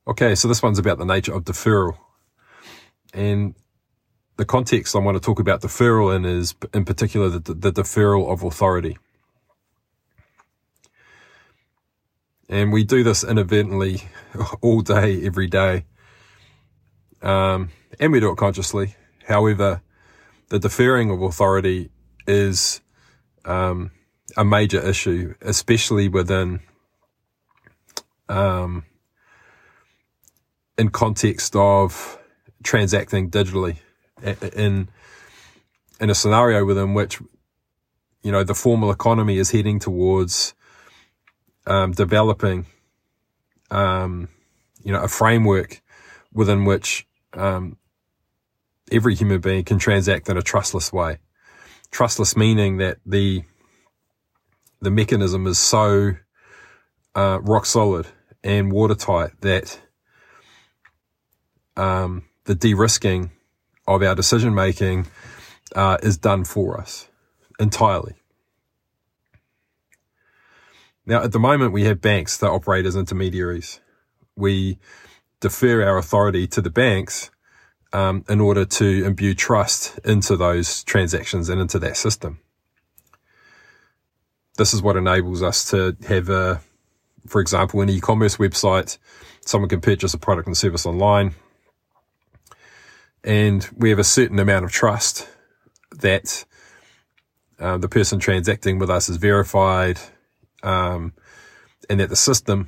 Okay, so this one's about the nature of deferral. And the context I want to talk about deferral in is, in particular, the deferral of authority. And we do this inadvertently all day, every day. And we do it consciously. However, the deferring of authority is a major issue, especially within in context of transacting digitally in a scenario within which, the formal economy is heading towards developing, a framework within which every human being can transact in a trustless way. Trustless meaning that the mechanism is so rock solid and watertight that the de-risking of our decision making is done for us entirely. Now, at the moment, we have banks that operate as intermediaries. We defer our authority to the banks in order to imbue trust into those transactions and into that system. This is what enables us to have for example, an e-commerce website. Someone can purchase a product and service online, and we have a certain amount of trust that the person transacting with us is verified, and that the system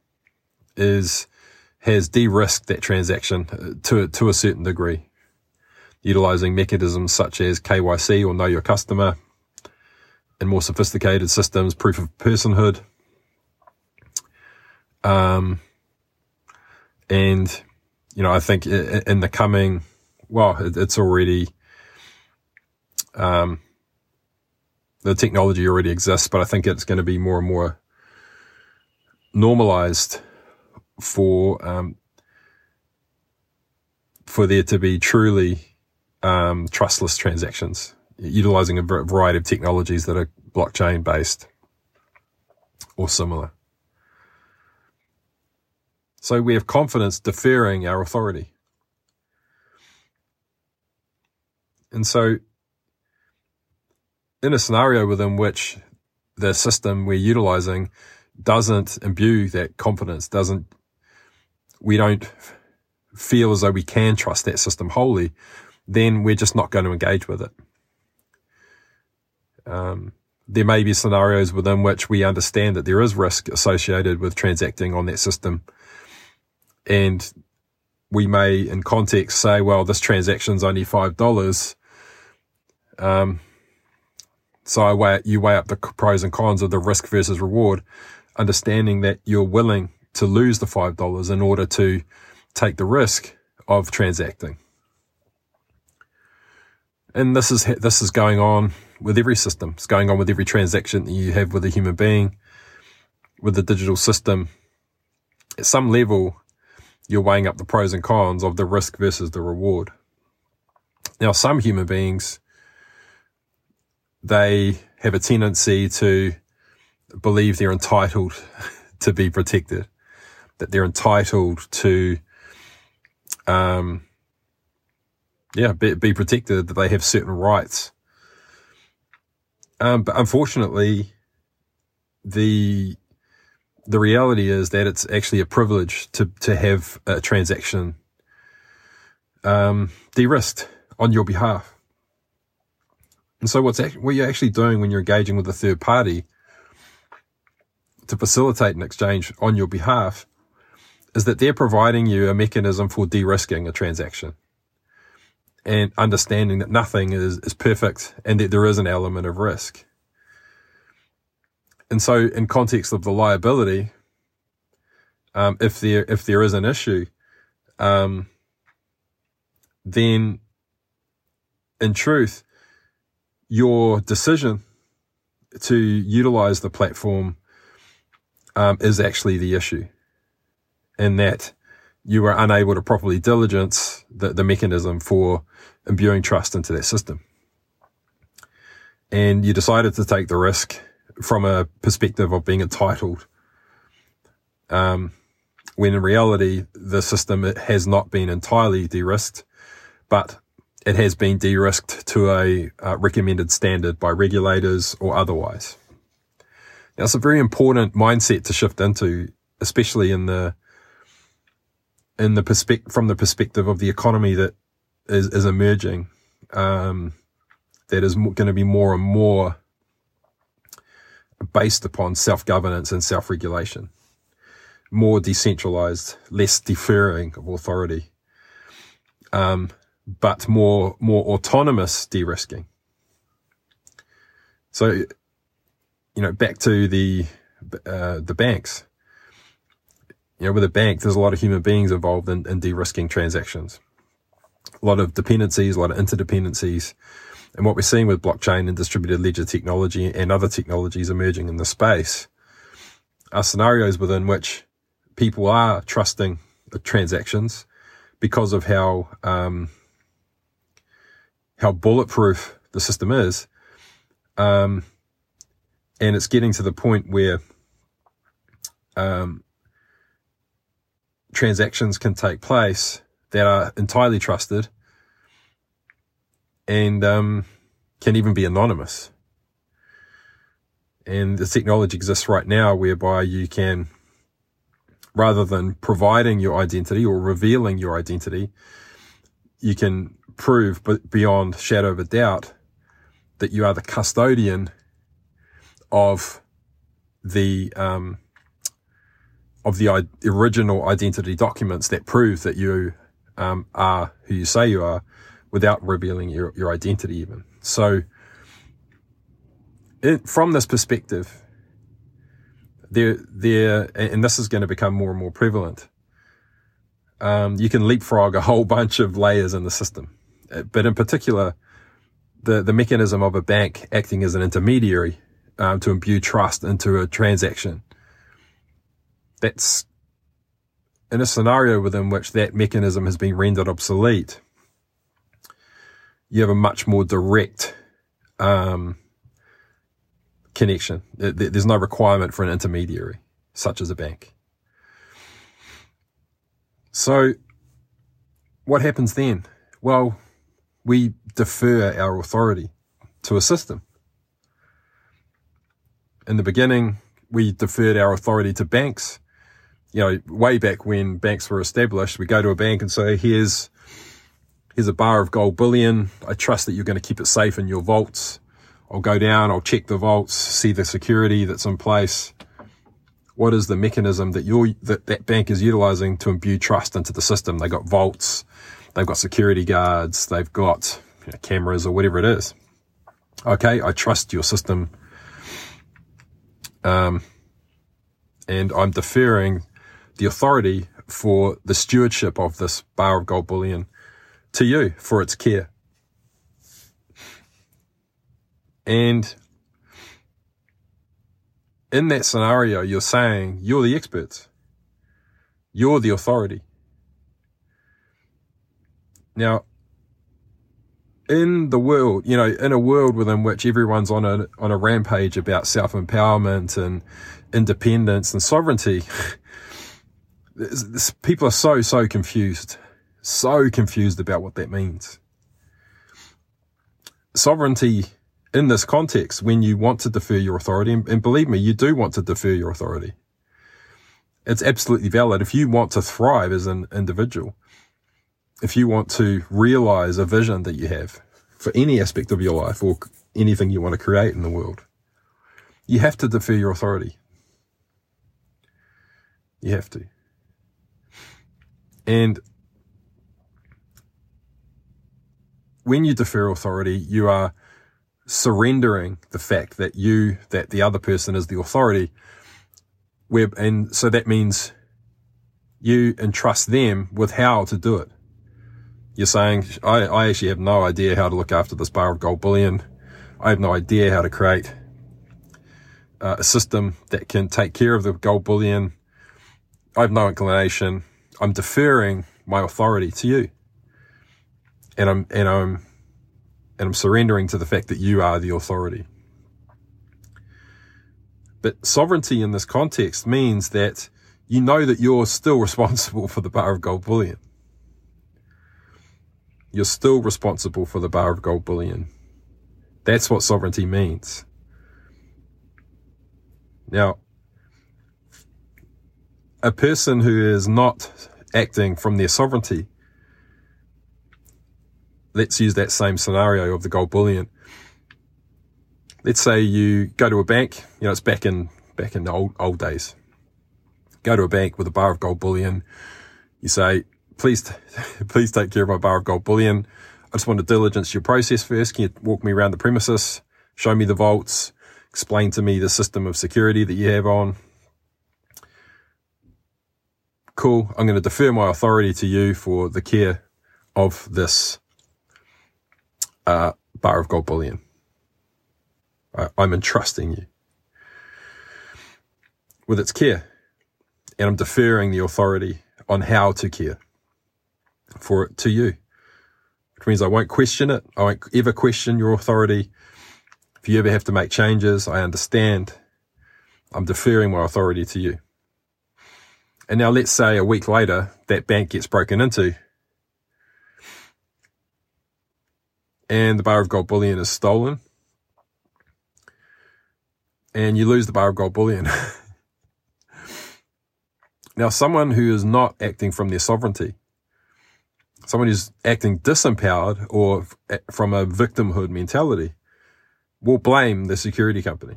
has de-risked that transaction to a certain degree, utilizing mechanisms such as KYC, or Know Your Customer, and more sophisticated systems, proof of personhood. And, I think in the coming, it's already, the technology already exists, but I think it's going to be more and more normalized for there to be truly, trustless transactions, utilizing a variety of technologies that are blockchain based or similar. So we have confidence deferring our authority. And so in a scenario within which the system we're utilizing doesn't imbue that confidence, we don't feel as though we can trust that system wholly, then we're just not going to engage with it. There may be scenarios within which we understand that there is risk associated with transacting on that system. And we may, in context, say, well, this transaction's only $5. So you weigh up the pros and cons of the risk versus reward, understanding that you're willing to lose the $5 in order to take the risk of transacting. And this is going on with every system. It's going on with every transaction that you have with a human being, with the digital system. At some level, you're weighing up the pros and cons of the risk versus the reward. Now, some human beings, they have a tendency to believe they're entitled to be protected, that they're entitled to, be protected, that they have certain rights. But unfortunately, the reality is that it's actually a privilege to have a transaction de-risked on your behalf. And so what you're actually doing when you're engaging with a third party to facilitate an exchange on your behalf is that they're providing you a mechanism for de-risking a transaction and understanding that nothing is perfect and that there is an element of risk. And so in context of the liability, if there is an issue, then in truth, your decision to utilize the platform is actually the issue, in that you were unable to properly diligence the mechanism for imbuing trust into that system. And you decided to take the risk from a perspective of being entitled. And when in reality, the system has not been entirely de-risked, but it has been de-risked to a recommended standard by regulators or otherwise. Now, it's a very important mindset to shift into, especially from the perspective of the economy that is emerging, that is going to be more and more based upon self-governance and self-regulation, more decentralized, less deferring of authority, but more autonomous de-risking. So, back to the banks. With a bank, there's a lot of human beings involved in de-risking transactions. A lot of dependencies, a lot of interdependencies. And what we're seeing with blockchain and distributed ledger technology and other technologies emerging in the space are scenarios within which people are trusting the transactions because of how bulletproof the system is. And it's getting to the point where transactions can take place that are entirely trusted and can even be anonymous. And the technology exists right now whereby you can, rather than providing your identity or revealing your identity, you can prove beyond shadow of a doubt that you are the custodian of the original identity documents that prove that you are who you say you are, without revealing your identity even. So from this perspective, and this is going to become more and more prevalent, you can leapfrog a whole bunch of layers in the system. But in particular, the mechanism of a bank acting as an intermediary to imbue trust into a transaction. That's in a scenario within which that mechanism has been rendered obsolete. You have a much more direct connection. There's no requirement for an intermediary, such as a bank. So what happens then? Well, we defer our authority to a system. In the beginning, we deferred our authority to banks. Way back when banks were established, we go to a bank and say, here's a bar of gold bullion. I trust that you're going to keep it safe in your vaults. I'll go down, I'll check the vaults, see the security that's in place. What is the mechanism that bank is utilizing to imbue trust into the system? They've got vaults, they've got security guards, they've got cameras or whatever it is. Okay, I trust your system. And I'm deferring the authority for the stewardship of this bar of gold bullion to you for its care. And in that scenario, you're saying you're the experts. You're the authority. Now, in the world, in a world within which everyone's on a rampage about self-empowerment and independence and sovereignty, people are so confused about what that means. Sovereignty in this context, when you want to defer your authority, and believe me, you do want to defer your authority. It's absolutely valid. If you want to thrive as an individual, if you want to realize a vision that you have for any aspect of your life or anything you want to create in the world, you have to defer your authority. You have to. And when you defer authority, you are surrendering the fact that the other person is the authority. And so that means you entrust them with how to do it. You're saying, I actually have no idea how to look after this bar of gold bullion. I have no idea how to create a system that can take care of the gold bullion. I have no inclination. I'm deferring my authority to you. And I'm surrendering to the fact that you are the authority. But sovereignty in this context means that you know that you're still responsible for the bar of gold bullion. You're still responsible for the bar of gold bullion. That's what sovereignty means. Now, a person who is not acting from their sovereignty, let's use that same scenario of the gold bullion. Let's say you go to a bank, it's back in the old days. Go to a bank with a bar of gold bullion. You say, please take care of my bar of gold bullion. I just want to diligence your process first. Can you walk me around the premises, show me the vaults, explain to me the system of security that you have on? Cool. I'm going to defer my authority to you for the care of this bar of gold bullion. I'm entrusting you with its care, and I'm deferring the authority on how to care for it to you, which means I won't question it. I won't ever question your authority. If you ever have to make changes, I understand. I'm deferring my authority to you. And now let's say a week later, that bank gets broken into and the bar of gold bullion is stolen and you lose the bar of gold bullion. Now, someone who is not acting from their sovereignty, someone who's acting disempowered or from a victimhood mentality, will blame the security company.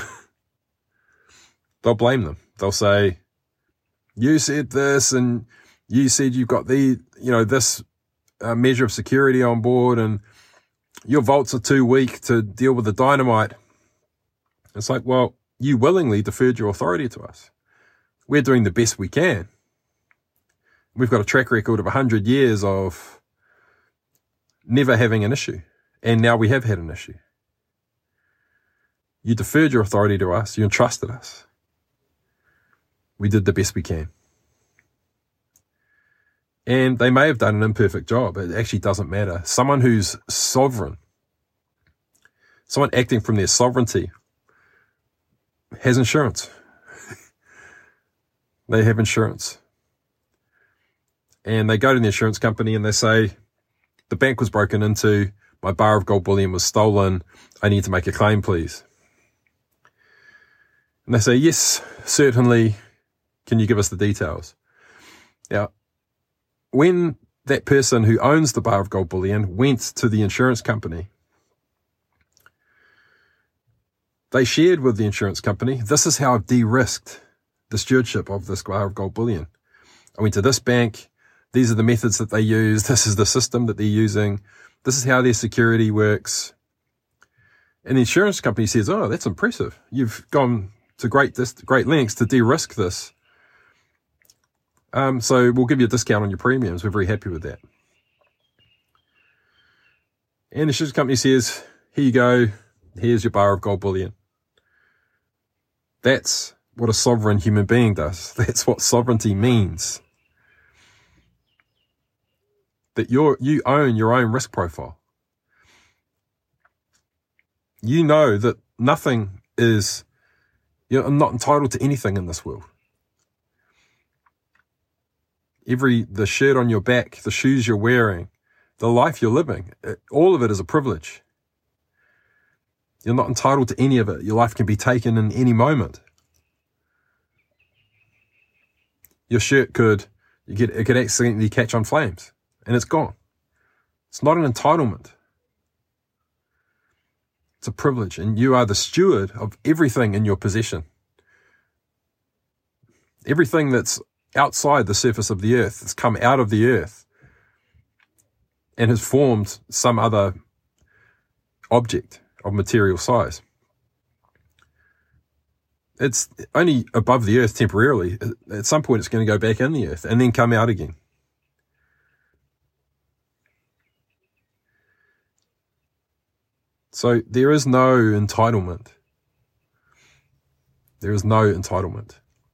They'll blame them. They'll say, you said this and you said you've got this measure of security on board and your vaults are too weak to deal with the dynamite. It's like, well, you willingly deferred your authority to us. We're doing the best we can. We've got a track record of 100 years of never having an issue. And now we have had an issue. You deferred your authority to us. You entrusted us. We did the best we can. And they may have done an imperfect job. It actually doesn't matter. Someone who's sovereign, someone acting from their sovereignty, has insurance. They have insurance. And they go to the insurance company and they say, the bank was broken into, my bar of gold bullion was stolen, I need to make a claim, please. And they say, yes, certainly. Can you give us the details? Now, when that person who owns the bar of gold bullion went to the insurance company, they shared with the insurance company, this is how I've de-risked the stewardship of this bar of gold bullion. I went to this bank. These are the methods that they use. This is the system that they're using. This is how their security works. And the insurance company says, oh, that's impressive. You've gone to great lengths to de-risk this. So we'll give you a discount on your premiums. We're very happy with that. And the insurance company says, here you go. Here's your bar of gold bullion. That's what a sovereign human being does. That's what sovereignty means. That you own your own risk profile. You know that you're not entitled to anything in this world. The shirt on your back, the shoes you're wearing, the life you're living, all of it is a privilege. You're not entitled to any of it. Your life can be taken in any moment. Your shirt could accidentally catch on flames and it's gone. It's not an entitlement. It's a privilege, and you are the steward of everything in your possession. Everything that's outside the surface of the earth, that's come out of the earth and has formed some other object of material size. It's only above the earth temporarily. At some point it's going to go back in the earth and then come out again. So there is no entitlement. There is no entitlement.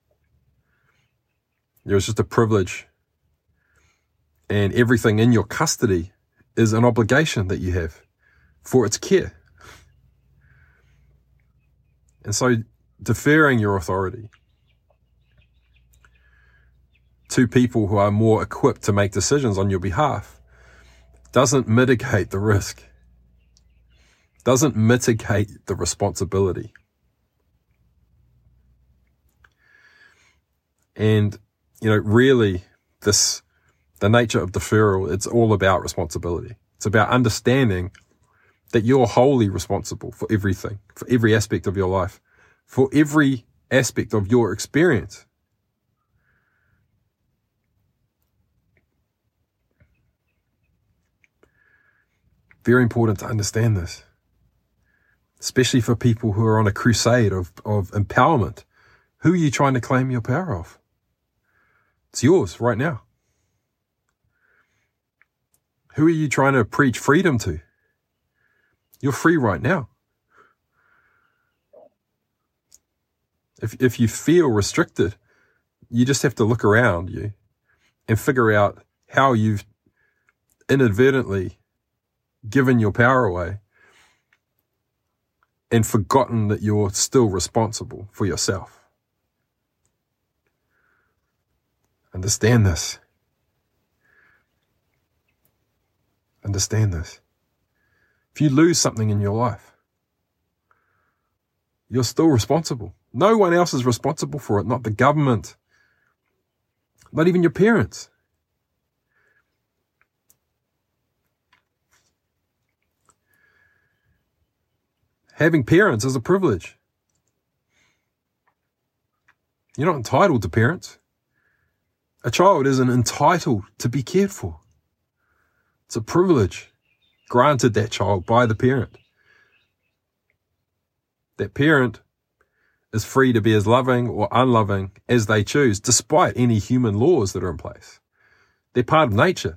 There is just a privilege. And everything in your custody is an obligation that you have for its care. And so deferring your authority to people who are more equipped to make decisions on your behalf doesn't mitigate the risk, doesn't mitigate the responsibility. And, really the nature of deferral, it's all about responsibility. It's about understanding that you're wholly responsible for everything, for every aspect of your life, for every aspect of your experience. Very important to understand this, especially for people who are on a crusade of empowerment. Who are you trying to claim your power of? It's yours right now. Who are you trying to preach freedom to? You're free right now. If you feel restricted, you just have to look around you and figure out how you've inadvertently given your power away and forgotten that you're still responsible for yourself. Understand this. Understand this. If you lose something in your life, you're still responsible. No one else is responsible for it, not the government, not even your parents. Having parents is a privilege. You're not entitled to parents. A child isn't entitled to be cared for. It's a privilege granted that child by the parent. That parent is free to be as loving or unloving as they choose, despite any human laws that are in place. They're part of nature.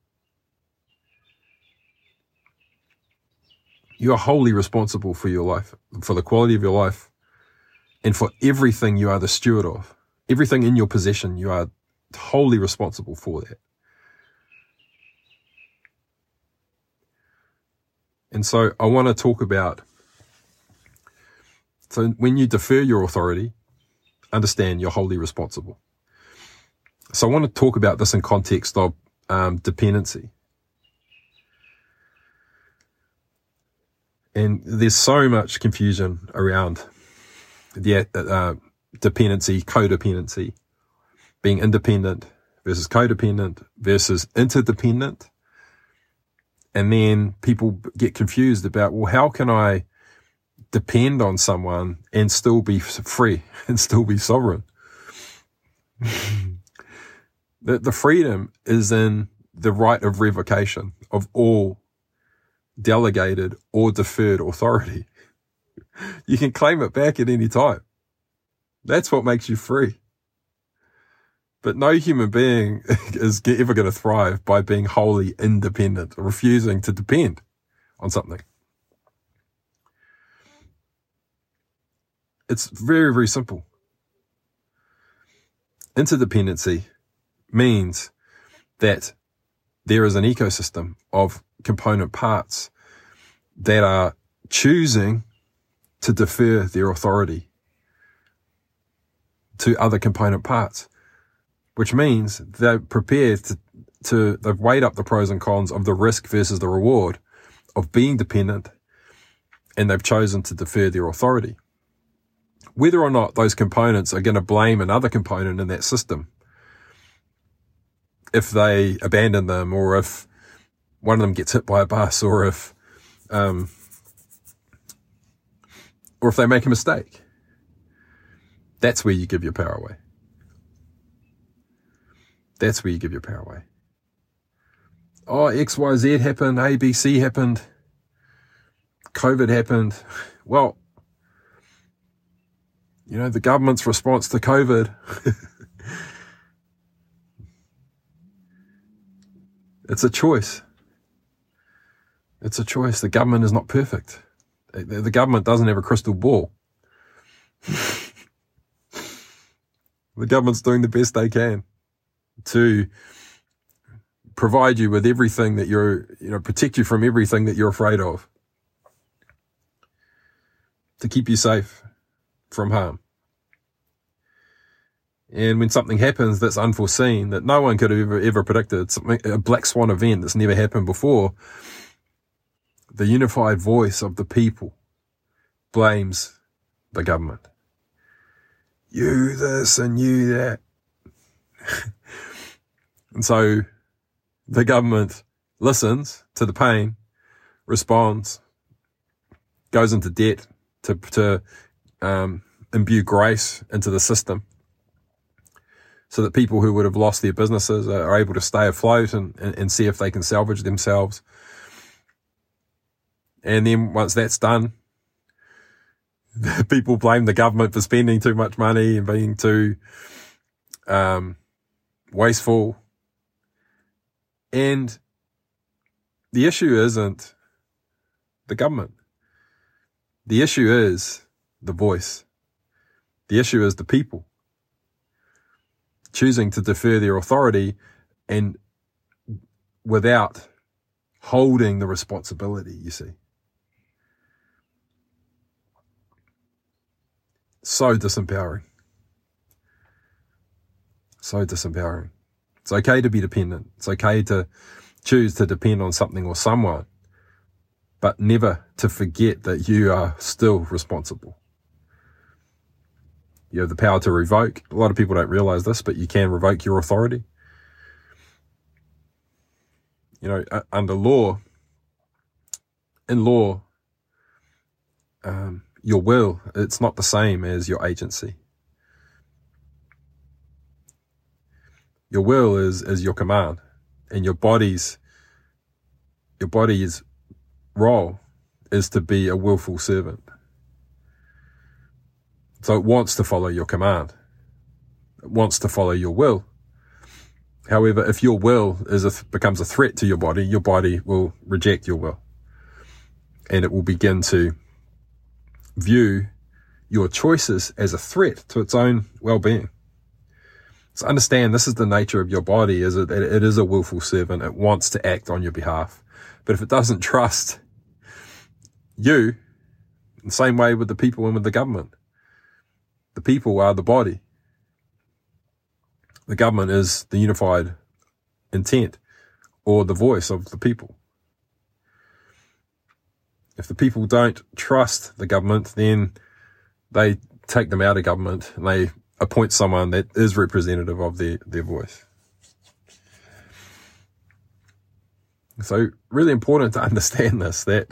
You are wholly responsible for your life, for the quality of your life, and for everything you are the steward of. Everything in your possession, you are wholly responsible for that. And so I want to talk about, so when you defer your authority, understand you're wholly responsible. So I want to talk about this in context of dependency. And there's so much confusion around the dependency, codependency, being independent versus codependent versus interdependent. And then people get confused about, well, how can I depend on someone and still be free and still be sovereign? The freedom is in the right of revocation of all delegated or deferred authority. You can claim it back at any time. That's what makes you free. But no human being is ever going to thrive by being wholly independent, or refusing to depend on something. It's very, very simple. Interdependency means that there is an ecosystem of component parts that are choosing to defer their authority to other component parts, which means they're prepared they've weighed up the pros and cons of the risk versus the reward of being dependent, and they've chosen to defer their authority. Whether or not those components are going to blame another component in that system if they abandon them, or if one of them gets hit by a bus, or if they make a mistake, that's where you give your power away. That's where you give your power away. Oh, XYZ happened, ABC happened, COVID happened. Well, the government's response to COVID, it's a choice. It's a choice. The government is not perfect. The government doesn't have a crystal ball. The government's doing the best they can to provide you with everything that protect you from everything that you're afraid of, to keep you safe from harm. And when something happens that's unforeseen, that no one could have ever predicted, something, a black swan event that's never happened before, the unified voice of the people blames the government. You this and you that. And so the government listens to the pain, responds, goes into debt to imbue grace into the system, so that people who would have lost their businesses are able to stay afloat and see if they can salvage themselves. And then once that's done, people blame the government for spending too much money and being too wasteful. And the issue isn't the government. The issue is the voice. The issue is the people choosing to defer their authority and without holding the responsibility, you see. So disempowering. So disempowering. It's okay to be dependent. It's okay to choose to depend on something or someone, but never to forget that you are still responsible. You have the power to revoke. A lot of people don't realize this, but you can revoke your authority. You know, under law, in law, your will, it's not the same as your agency. Your will is your command, and your body's role is to be a willful servant. So it wants to follow your command. It wants to follow your will. However, if your will becomes a threat to your body will reject your will. And it will begin to view your choices as a threat to its own well-being. So understand, this is the nature of your body, is that it is a willful servant. It wants to act on your behalf. But if it doesn't trust you, the same way with the people and with the government. The people are the body. The government is the unified intent or the voice of the people. If the people don't trust the government, then they take them out of government and they appoint someone that is representative of their voice. So really important to understand this, that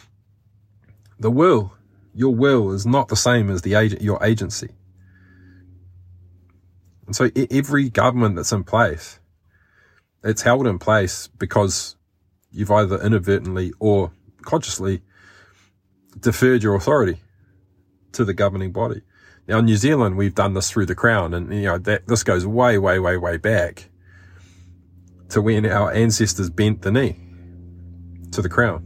your will is not the same as your agency. And so every government that's in place, it's held in place because you've either inadvertently or consciously deferred your authority to the governing body. Now in New Zealand, we've done this through the Crown, and this goes way, way, way, way back to when our ancestors bent the knee to the Crown.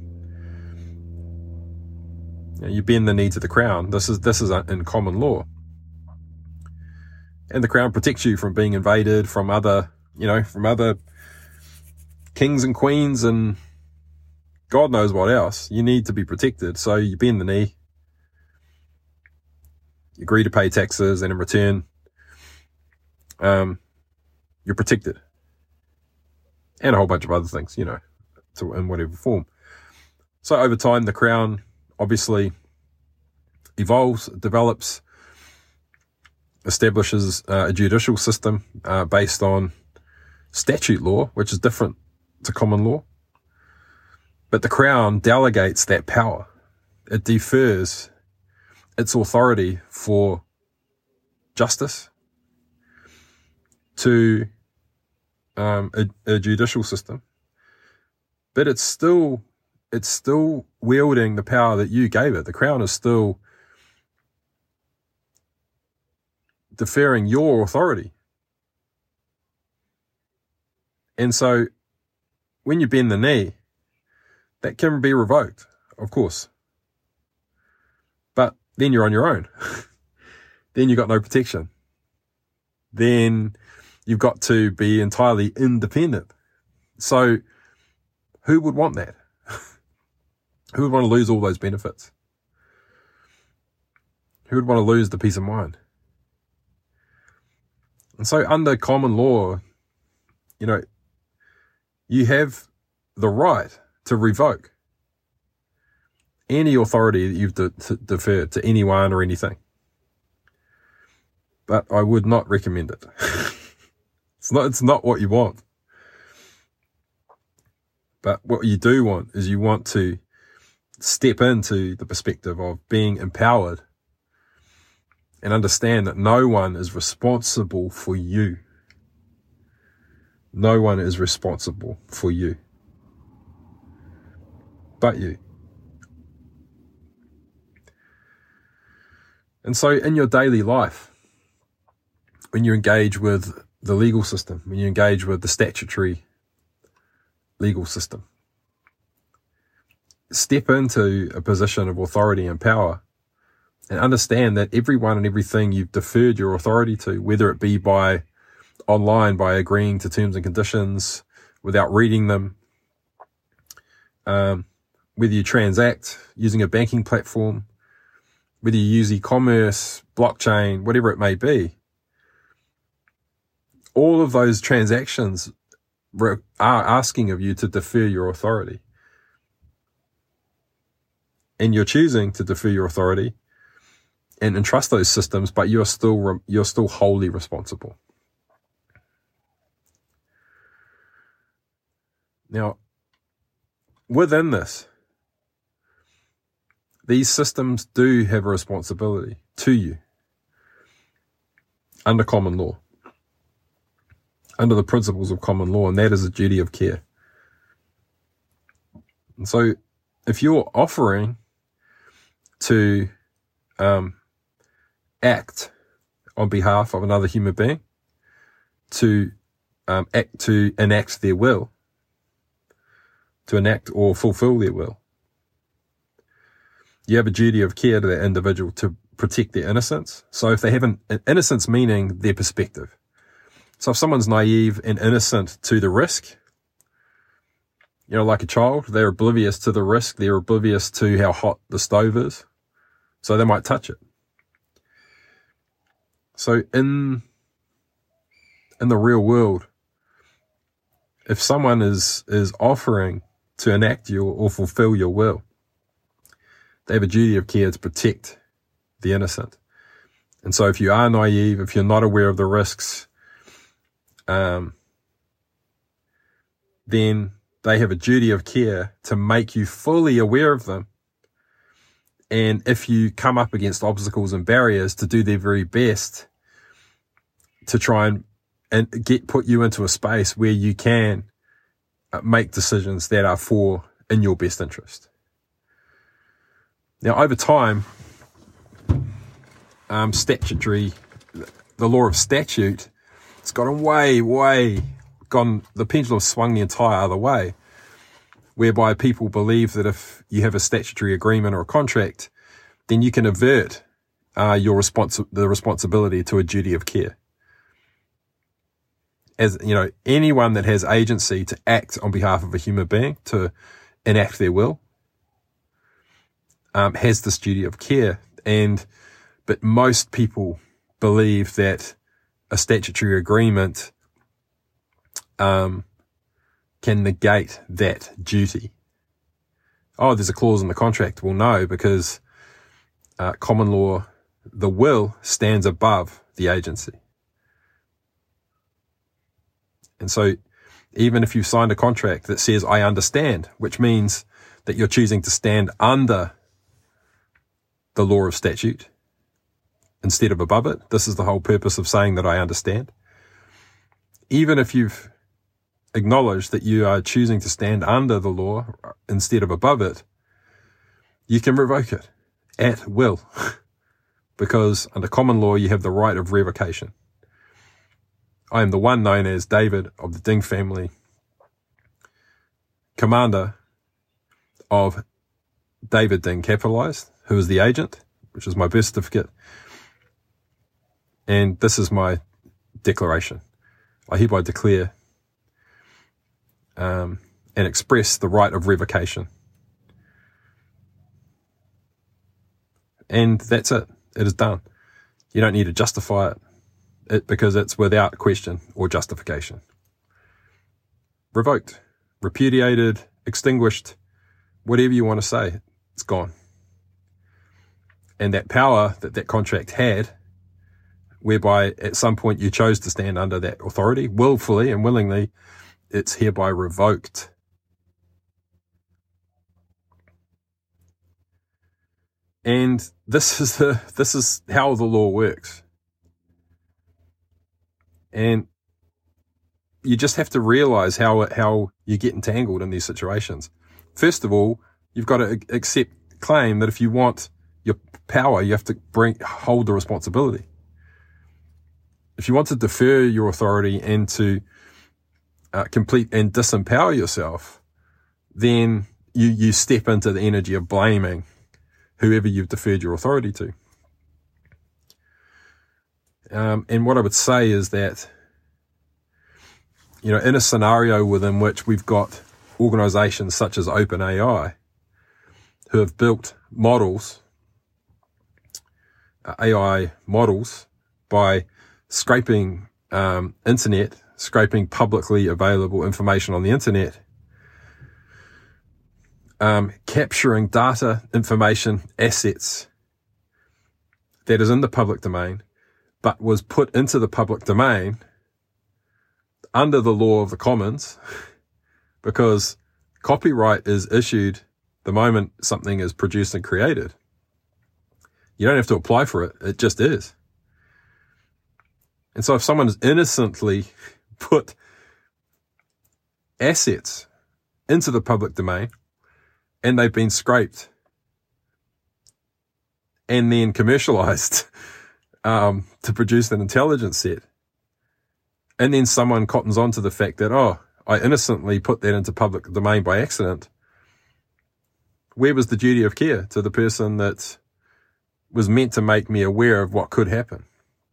You bend the knee to the Crown. This is in common law. And the Crown protects you from being invaded from other kings and queens and God knows what else. You need to be protected. So you bend the knee. You agree to pay taxes, and in return, you're protected. And a whole bunch of other things, in whatever form. So over time, the Crown obviously evolves, develops, establishes a judicial system based on statute law, which is different to common law. But the Crown delegates that power. It defers its authority for justice to a judicial system. But it's still wielding the power that you gave it. The Crown is still deferring your authority. And so when you bend the knee, that can be revoked, of course. But then you're on your own. Then you've got no protection. Then you've got to be entirely independent. So who would want that? Who would want to lose all those benefits? Who would want to lose the peace of mind? And so under common law, you have the right to revoke any authority that you've deferred to anyone or anything. But I would not recommend it. It's not what you want. But what you do want is you want to step into the perspective of being empowered and understand that no one is responsible for you. No one is responsible for you but you. And so in your daily life, when you engage with the legal system, when you engage with the statutory legal system, step into a position of authority and power and understand that everyone and everything you've deferred your authority to, whether it be by online, by agreeing to terms and conditions without reading them, whether you transact using a banking platform, whether you use e-commerce, blockchain, whatever it may be, all of those transactions are asking of you to defer your authority. And you're choosing to defer your authority and entrust those systems, but you're still wholly responsible. Now, within this, these systems do have a responsibility to you under common law, under the principles of common law, and that is a duty of care. And so if you're offering to act on behalf of another human being, to enact their will, to enact or fulfill their will, you have a duty of care to that individual to protect their innocence. So if they have an innocence, meaning their perspective. So if someone's naive and innocent to the risk, like a child, they're oblivious to the risk, they're oblivious to how hot the stove is, so they might touch it. So in the real world, if someone is offering to enact your or fulfill your will, they have a duty of care to protect the innocent. And so if you are naive, if you're not aware of the risks, then they have a duty of care to make you fully aware of them. And if you come up against obstacles and barriers, to do their very best to try and put you into a space where you can make decisions that are in your best interest. Now, over time, the law of statute, it's gotten the pendulum swung the entire other way, whereby people believe that if you have a statutory agreement or a contract, then you can avert the responsibility to a duty of care. As anyone that has agency to act on behalf of a human being, to enact their will, has this duty of care. But most people believe that a statutory agreement can negate that duty. Oh, there's a clause in the contract. Well, no, because common law, the will stands above the agency. And so even if you've signed a contract that says, I understand, which means that you're choosing to stand under the law of statute instead of above it. This is the whole purpose of saying that I understand. Even if you've acknowledged that you are choosing to stand under the law instead of above it, you can revoke it at will, because under common law, you have the right of revocation. I am the one known as David of the Ding family, commander of David Ding capitalized, who is the agent, which is my birth certificate. And this is my declaration. I hereby declare and express the right of revocation. And that's it. It is done. You don't need to justify it. because it's without question or justification. Revoked, repudiated, extinguished, whatever you want to say, it's gone. And that power that contract had, whereby at some point you chose to stand under that authority, willfully and willingly, it's hereby revoked. And this is how the law works. And you just have to realize how you get entangled in these situations. First of all, you've got to claim that if you want your power, you have to hold the responsibility. If you want to defer your authority and to complete and disempower yourself, then you step into the energy of blaming whoever you've deferred your authority to. And what I would say is that, in a scenario within which we've got organizations such as OpenAI who have built models, AI models, by scraping internet, scraping publicly available information on the internet, capturing data, information, assets that is in the public domain, but was put into the public domain under the law of the commons, because copyright is issued the moment something is produced and created. You don't have to apply for it. It just is. And so if someone has innocently put assets into the public domain and they've been scraped and then commercialized to produce an intelligence set, and then someone cottons on to the fact that, I innocently put that into public domain by accident, where was the duty of care to the person that was meant to make me aware of what could happen?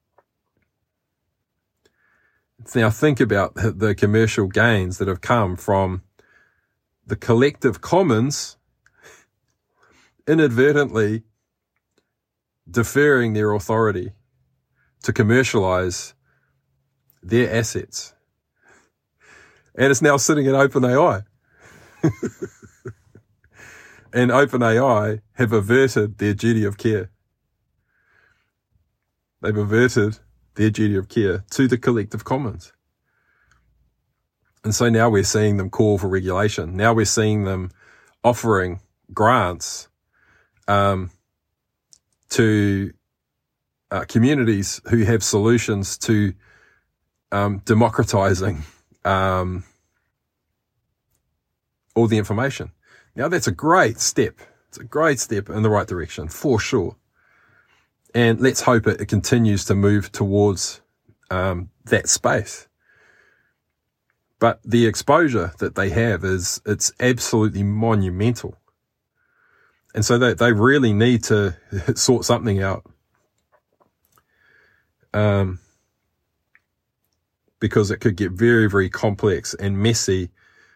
Now think about the commercial gains that have come from the collective commons inadvertently deferring their authority to commercialize their assets. And it's now sitting at OpenAI. And OpenAI have averted their duty of care. They've averted their duty of care to the collective commons. And so now we're seeing them call for regulation. Now we're seeing them offering grants to communities who have solutions to democratizing all the information. Now that's a great step. It's a great step in the right direction, for sure. And let's hope it continues to move towards that space. But the exposure that they have it's absolutely monumental. And so they really need to sort something out. Because it could get very, very complex and messy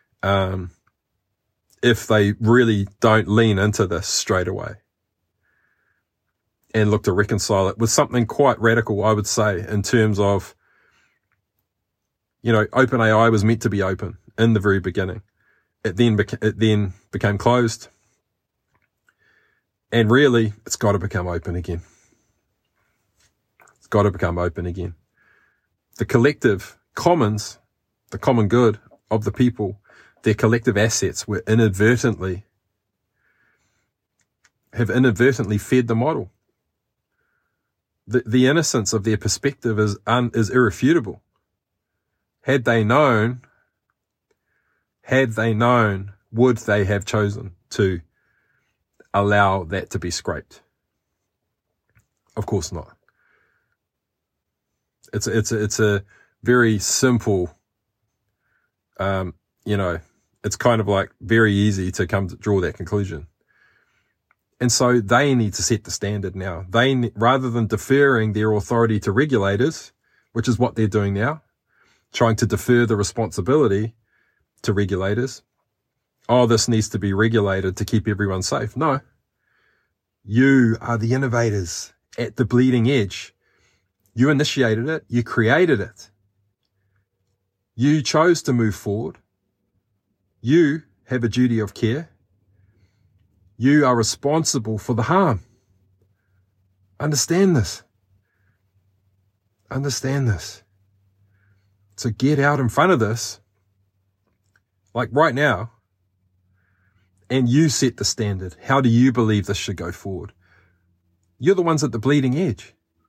if they really don't lean into this straight away and look to reconcile it with something quite radical, I would say, in terms of, OpenAI was meant to be open in the very beginning. It then became closed. And really, it's got to become open again. It's got to become open again. The collective commons, the common good of the people, their collective assets have inadvertently fed the model. The innocence of their perspective is irrefutable. Had they known, would they have chosen to allow that to be scraped? Of course not. It's a very simple, it's kind of like very easy to come to draw that conclusion. And so they need to set the standard now. Rather than deferring their authority to regulators, which is what they're doing now, trying to defer the responsibility to regulators. This needs to be regulated to keep everyone safe. No. You are the innovators at the bleeding edge. You initiated it. You created it. You chose to move forward. You have a duty of care. You are responsible for the harm. Understand this. Understand this. So get out in front of this, like right now, and you set the standard. How do you believe this should go forward? You're the ones at the bleeding edge.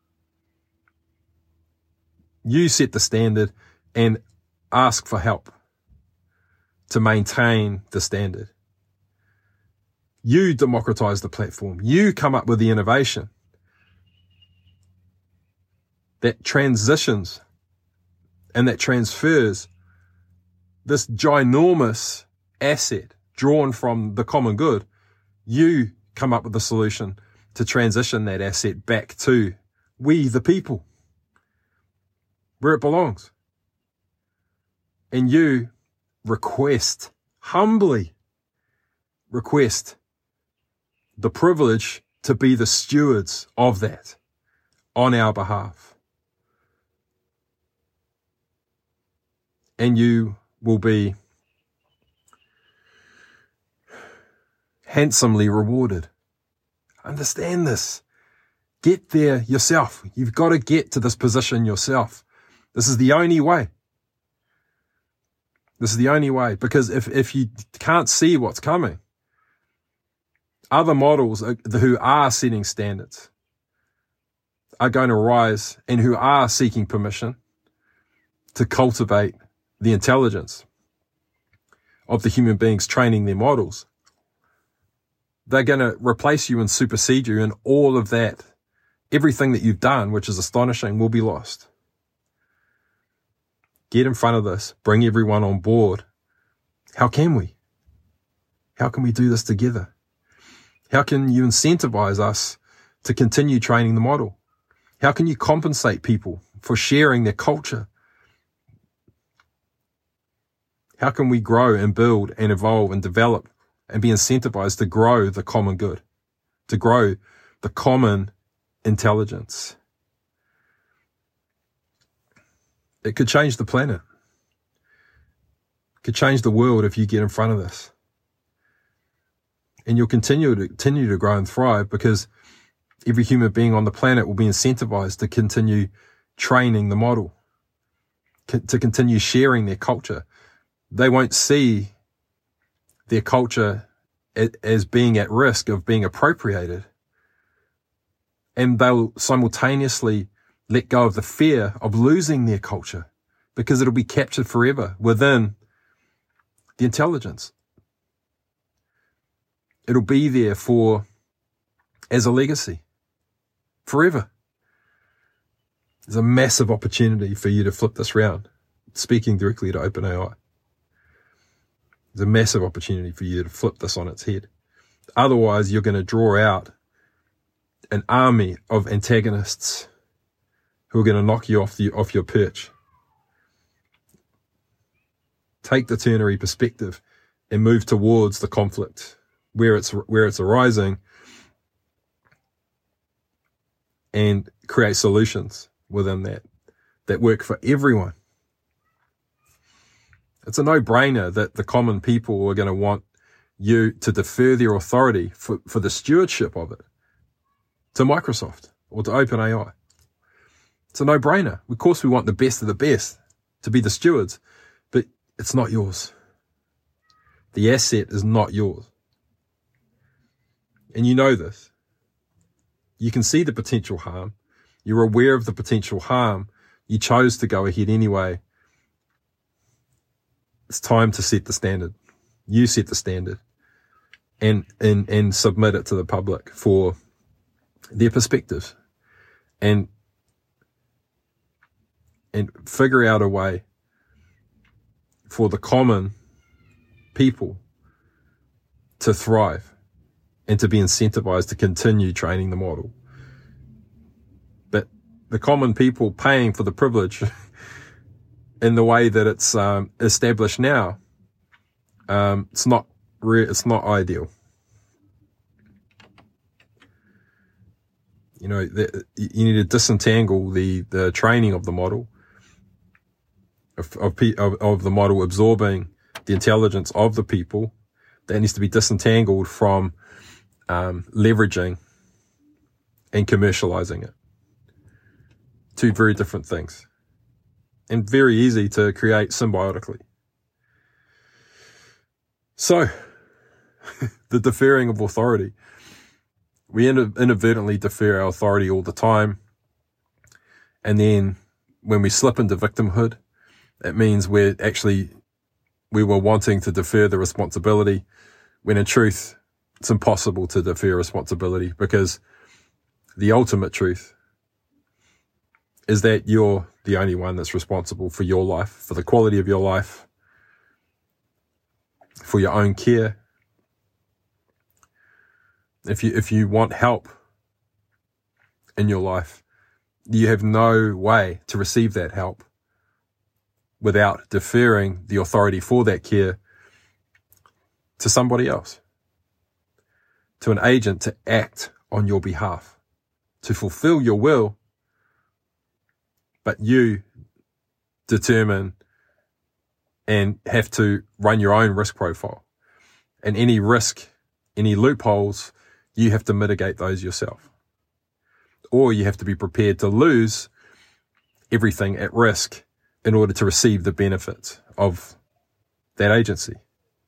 You set the standard and ask for help to maintain the standard. You democratize the platform. You come up with the innovation that transitions and that transfers this ginormous asset drawn from the common good. You come up with a solution to transition that asset back to we, the people, where it belongs. And you humbly request the privilege to be the stewards of that on our behalf. And you will be handsomely rewarded. Understand this. Get there yourself. You've got to get to this position yourself. This is the only way. This is the only way, because if you can't see what's coming, other models who are setting standards are going to rise and who are seeking permission to cultivate the intelligence of the human beings training their models. They're going to replace you and supersede you, and all of that, everything that you've done, which is astonishing, will be lost. Get in front of this. Bring everyone on board. How can we? How can we do this together? How can you incentivize us to continue training the model? How can you compensate people for sharing their culture? How can we grow and build and evolve and develop and be incentivized to grow the common good, to grow the common intelligence? It could change the planet. It could change the world if you get in front of this. And you'll continue to grow and thrive, because every human being on the planet will be incentivized to continue training the model, to continue sharing their culture. They won't see their culture as being at risk of being appropriated. And they'll simultaneously let go of the fear of losing their culture, because it'll be captured forever within the intelligence. It'll be there as a legacy forever. There's a massive opportunity for you to flip this round. Speaking directly to OpenAI. There's a massive opportunity for you to flip this on its head. Otherwise, you're going to draw out an army of antagonists who are going to knock you off your perch. Take the ternary perspective and move towards the conflict where it's arising, and create solutions within that work for everyone. It's a no-brainer that the common people are going to want you to defer their authority for the stewardship of it to Microsoft or to OpenAI. It's a no-brainer. Of course, we want the best of the best to be the stewards, but it's not yours. The asset is not yours. And you know this. You can see the potential harm. You're aware of the potential harm. You chose to go ahead anyway. It's time to set the standard. You set the standard and submit it to the public for their perspectives, and figure out a way for the common people to thrive and to be incentivized to continue training the model. But the common people paying for the privilege in the way that it's established now, it's not ideal. You know, you need to disentangle the training of the model, of the model absorbing the intelligence of the people. That needs to be disentangled from leveraging and commercializing it. Two very different things, and very easy to create symbiotically. So, the deferring of authority. We inadvertently defer our authority all the time. And then when we slip into victimhood, it means we were wanting to defer the responsibility, when in truth, it's impossible to defer responsibility, because the ultimate truth is that you're the only one that's responsible for your life, for the quality of your life, for your own care. If you want help in your life, you have no way to receive that help without deferring the authority for that care to somebody else, to an agent to act on your behalf, to fulfill your will, but you determine and have to run your own risk profile. And any risk, any loopholes, you have to mitigate those yourself. Or you have to be prepared to lose everything at risk in order to receive the benefits of that agency.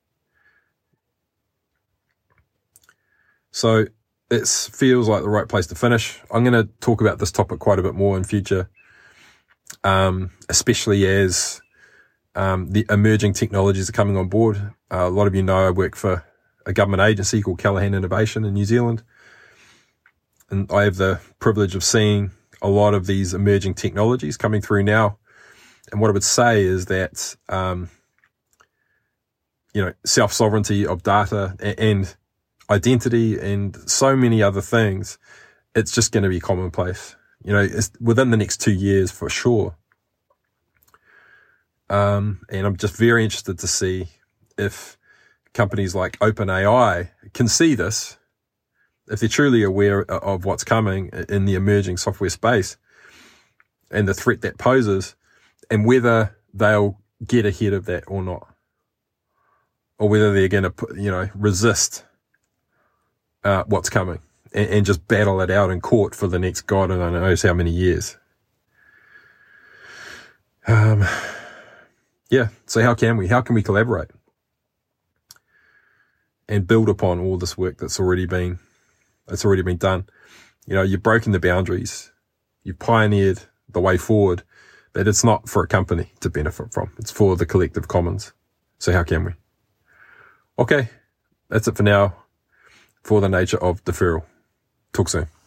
So it feels like the right place to finish. I'm going to talk about this topic quite a bit more in future, especially as the emerging technologies are coming on board. A lot of you know I work for a government agency called Callaghan Innovation in New Zealand. And I have the privilege of seeing a lot of these emerging technologies coming through now. And what I would say is that, self-sovereignty of data and identity and so many other things, it's just going to be commonplace. It's within the next 2 years for sure. And I'm just very interested to see if companies like OpenAI can see this, if they're truly aware of what's coming in the emerging software space and the threat that poses, and whether they'll get ahead of that or not, or whether they're going to, resist what's coming and just battle it out in court for the next God knows how many years. So how can we collaborate and build upon all this work that's already been done? You've broken the boundaries, you've pioneered the way forward, that it's not for a company to benefit from, it's for the collective commons. So how can we? Okay, that's it for now, for the nature of deferral. Talk soon.